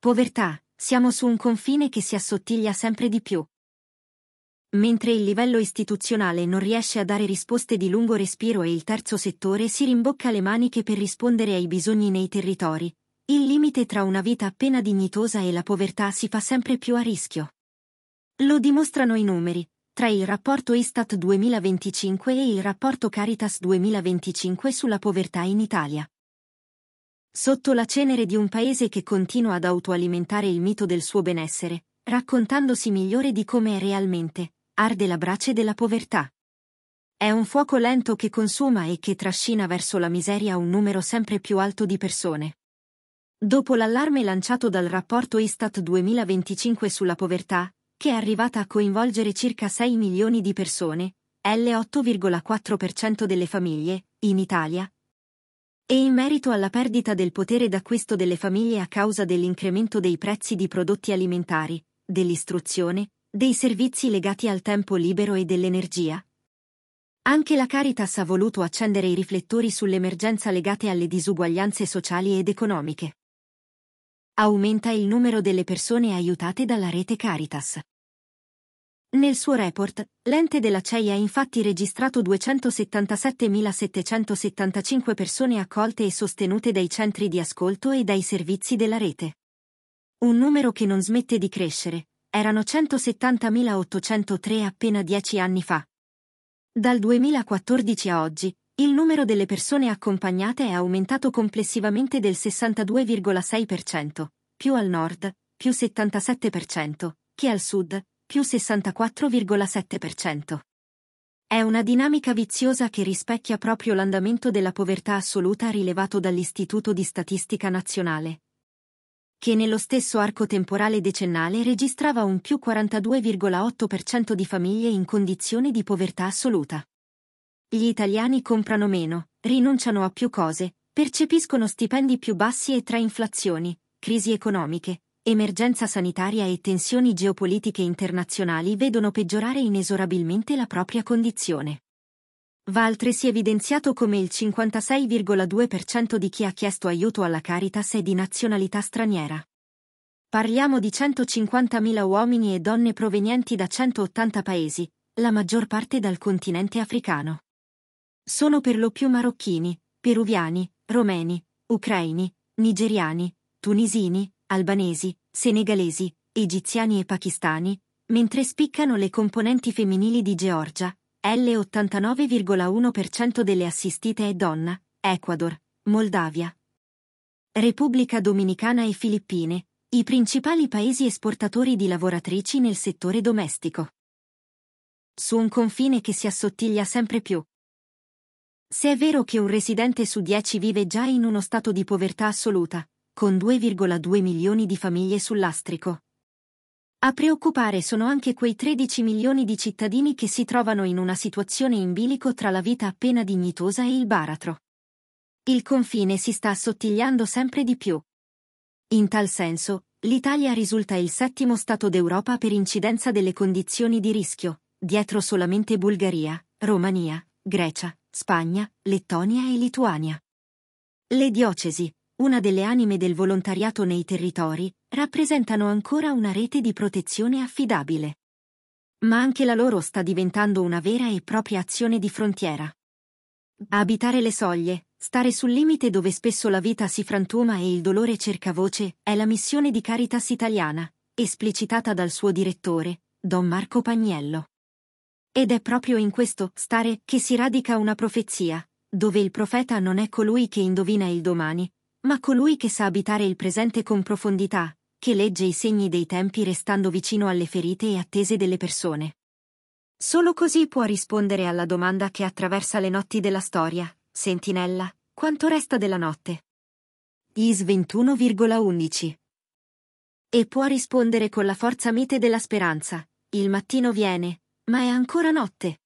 Povertà, siamo su un confine che si assottiglia sempre di più. Mentre il livello istituzionale non riesce a dare risposte di lungo respiro e il terzo settore si rimbocca le maniche per rispondere ai bisogni nei territori, il limite tra una vita appena dignitosa e la povertà si fa sempre più a rischio. Lo dimostrano i numeri, tra il rapporto Istat 2025 e il rapporto Caritas 2025 sulla povertà in Italia. Sotto la cenere di un paese che continua ad autoalimentare il mito del suo benessere, raccontandosi migliore di come è realmente, arde la brace della povertà. È un fuoco lento che consuma e che trascina verso la miseria un numero sempre più alto di persone. Dopo l'allarme lanciato dal rapporto Istat 2025 sulla povertà, che è arrivata a coinvolgere circa 6 milioni di persone, l'8,4% delle famiglie, in Italia, e in merito alla perdita del potere d'acquisto delle famiglie a causa dell'incremento dei prezzi di prodotti alimentari, dell'istruzione, dei servizi legati al tempo libero e dell'energia. Anche la Caritas ha voluto accendere i riflettori sull'emergenza legate alle disuguaglianze sociali ed economiche. Aumenta il numero delle persone aiutate dalla rete Caritas. Nel suo report, l'ente della CEI ha infatti registrato 277.775 persone accolte e sostenute dai centri di ascolto e dai servizi della rete. Un numero che non smette di crescere, erano 170.803 appena 10 anni fa. Dal 2014 a oggi, il numero delle persone accompagnate è aumentato complessivamente del 62,6%, più al nord, più 77%, che al sud, più 64,7%. È una dinamica viziosa che rispecchia proprio l'andamento della povertà assoluta rilevato dall'Istituto di Statistica Nazionale, che nello stesso arco temporale decennale registrava un più 42,8% di famiglie in condizione di povertà assoluta. Gli italiani comprano meno, rinunciano a più cose, percepiscono stipendi più bassi e tra inflazioni, crisi economiche, emergenza sanitaria e tensioni geopolitiche internazionali vedono peggiorare inesorabilmente la propria condizione. Va altresì evidenziato come il 56,2% di chi ha chiesto aiuto alla Caritas è di nazionalità straniera. Parliamo di 150.000 uomini e donne provenienti da 180 paesi, la maggior parte dal continente africano. Sono per lo più marocchini, peruviani, romeni, ucraini, nigeriani, tunisini, albanesi, senegalesi, egiziani e pakistani, mentre spiccano le componenti femminili di Georgia, l'89,1% delle assistite è donna, Ecuador, Moldavia, Repubblica Dominicana e Filippine, i principali paesi esportatori di lavoratrici nel settore domestico. Su un confine che si assottiglia sempre più. Se è vero che un residente su 10 vive già in uno stato di povertà assoluta, con 2,2 milioni di famiglie sul lastrico. A preoccupare sono anche quei 13 milioni di cittadini che si trovano in una situazione in bilico tra la vita appena dignitosa e il baratro. Il confine si sta assottigliando sempre di più. In tal senso, l'Italia risulta il settimo Stato d'Europa per incidenza delle condizioni di rischio, dietro solamente Bulgaria, Romania, Grecia, Spagna, Lettonia e Lituania. Le diocesi, una delle anime del volontariato nei territori, rappresentano ancora una rete di protezione affidabile. Ma anche la loro sta diventando una vera e propria azione di frontiera. Abitare le soglie, stare sul limite dove spesso la vita si frantuma e il dolore cerca voce, è la missione di Caritas Italiana, esplicitata dal suo direttore, Don Marco Pagniello. Ed è proprio in questo stare che si radica una profezia, dove il profeta non è colui che indovina il domani, ma colui che sa abitare il presente con profondità, che legge i segni dei tempi restando vicino alle ferite e attese delle persone. Solo così può rispondere alla domanda che attraversa le notti della storia: sentinella, quanto resta della notte? Is 21,11. E può rispondere con la forza mite della speranza: il mattino viene, ma è ancora notte.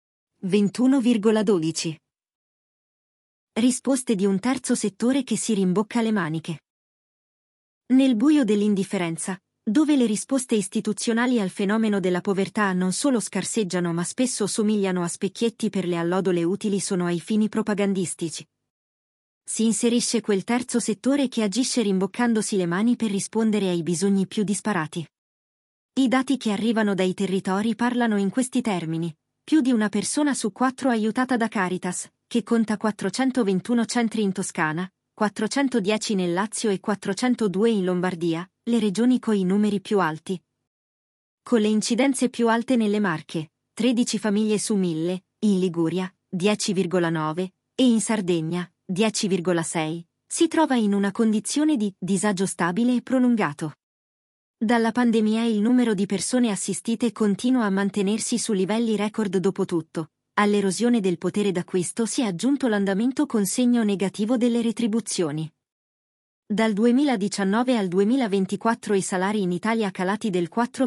21,12. Risposte di un terzo settore che si rimbocca le maniche. Nel buio dell'indifferenza, dove le risposte istituzionali al fenomeno della povertà non solo scarseggiano ma spesso somigliano a specchietti per le allodole utili sono ai fini propagandistici. Si inserisce quel terzo settore che agisce rimboccandosi le mani per rispondere ai bisogni più disparati. I dati che arrivano dai territori parlano in questi termini: più di una persona su 4 aiutata da Caritas, che conta 421 centri in Toscana, 410 nel Lazio e 402 in Lombardia, le regioni coi numeri più alti. Con le incidenze più alte nelle Marche, 13 famiglie su 1000, in Liguria, 10,9, e in Sardegna, 10,6, si trova in una condizione di disagio stabile e prolungato. Dalla pandemia il numero di persone assistite continua a mantenersi su livelli record. Dopotutto, all'erosione del potere d'acquisto si è aggiunto l'andamento con segno negativo delle retribuzioni. Dal 2019 al 2024 i salari in Italia calati del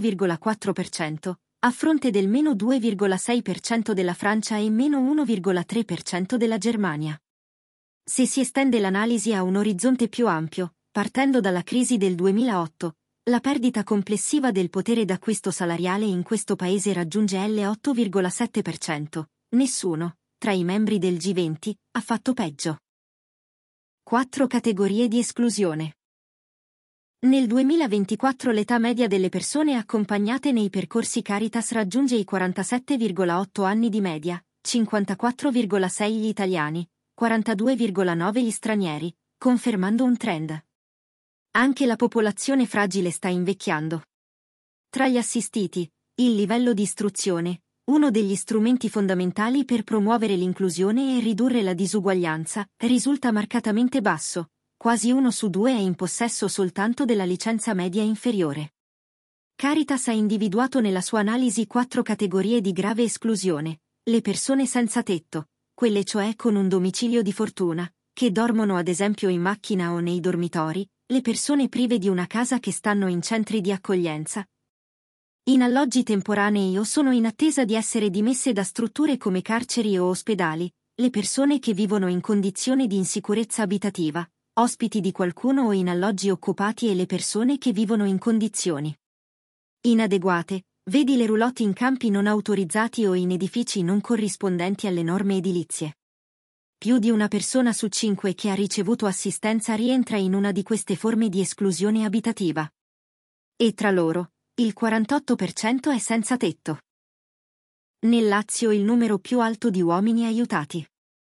4,4%, a fronte del meno 2,6% della Francia e meno 1,3% della Germania. Se si estende l'analisi a un orizzonte più ampio, partendo dalla crisi del 2008, la perdita complessiva del potere d'acquisto salariale in questo paese raggiunge l'8,7%. Nessuno, tra i membri del G20, ha fatto peggio. 4 categorie di esclusione. Nel 2024 l'età media delle persone accompagnate nei percorsi Caritas raggiunge i 47,8 anni di media, 54,6 gli italiani, 42,9 gli stranieri, confermando un trend. Anche la popolazione fragile sta invecchiando. Tra gli assistiti, il livello di istruzione, uno degli strumenti fondamentali per promuovere l'inclusione e ridurre la disuguaglianza, risulta marcatamente basso, quasi 1 su 2 è in possesso soltanto della licenza media inferiore. Caritas ha individuato nella sua analisi 4 categorie di grave esclusione: le persone senza tetto, quelle cioè con un domicilio di fortuna, che dormono ad esempio in macchina o nei dormitori, le persone prive di una casa che stanno in centri di accoglienza, in alloggi temporanei o sono in attesa di essere dimesse da strutture come carceri o ospedali, le persone che vivono in condizioni di insicurezza abitativa, ospiti di qualcuno o in alloggi occupati e le persone che vivono in condizioni inadeguate, vedi le roulotte in campi non autorizzati o in edifici non corrispondenti alle norme edilizie. Più di una persona su 5 che ha ricevuto assistenza rientra in una di queste forme di esclusione abitativa. E tra loro, il 48% è senza tetto. Nel Lazio il numero più alto di uomini aiutati.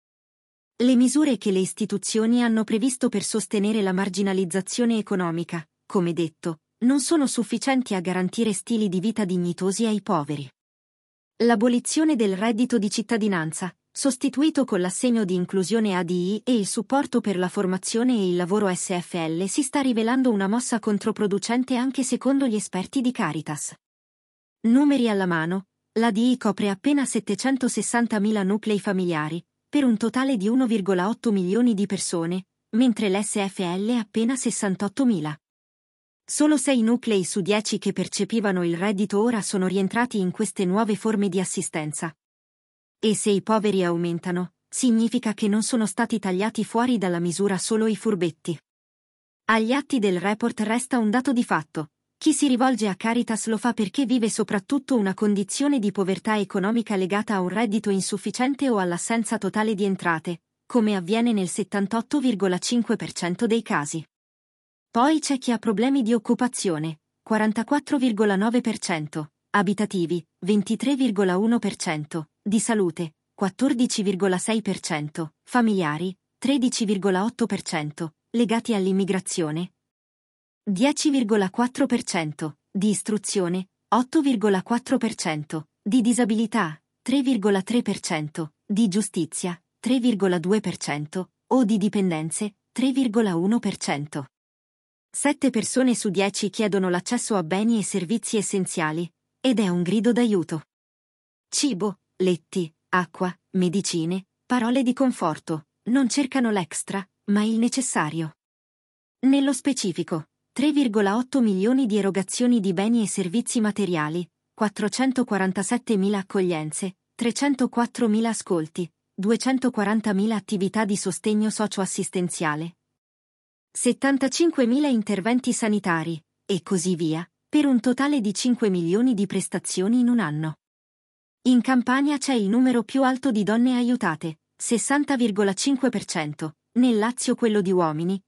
Le misure che le istituzioni hanno previsto per sostenere la marginalizzazione economica, come detto, non sono sufficienti a garantire stili di vita dignitosi ai poveri. L'abolizione del reddito di cittadinanza, sostituito con l'assegno di inclusione ADI e il supporto per la formazione e il lavoro SFL, si sta rivelando una mossa controproducente anche secondo gli esperti di Caritas. Numeri alla mano, l'ADI copre appena 760.000 nuclei familiari, per un totale di 1,8 milioni di persone, mentre l'SFL è appena 68.000. Solo 6 nuclei su 10 che percepivano il reddito ora sono rientrati in queste nuove forme di assistenza. E se i poveri aumentano, significa che non sono stati tagliati fuori dalla misura solo i furbetti. Agli atti del report resta un dato di fatto: chi si rivolge a Caritas lo fa perché vive soprattutto una condizione di povertà economica legata a un reddito insufficiente o all'assenza totale di entrate, come avviene nel 78,5% dei casi. Poi c'è chi ha problemi di occupazione, 44,9%, abitativi, 23,1%, di salute, 14,6%, familiari, 13,8%, legati all'immigrazione, 10,4%, di istruzione, 8,4%, di disabilità, 3,3%, di giustizia, 3,2%, o di dipendenze, 3,1%. 7 persone su 10 chiedono l'accesso a beni e servizi essenziali, ed è un grido d'aiuto. Cibo, letti, acqua, medicine, parole di conforto, non cercano l'extra, ma il necessario. Nello specifico, 3,8 milioni di erogazioni di beni e servizi materiali, 447.000 accoglienze, 304.000 ascolti, 240.000 attività di sostegno socio-assistenziale, 75.000 interventi sanitari, e così via, per un totale di 5 milioni di prestazioni in un anno. In Campania c'è il numero più alto di donne aiutate, 60,5%, Nel Lazio quello di uomini,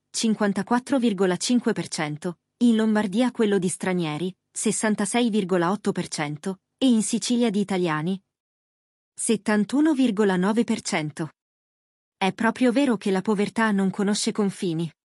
54,5%, in Lombardia quello di stranieri, 66,8%, e in Sicilia di italiani, 71,9%. È proprio vero che la povertà non conosce confini.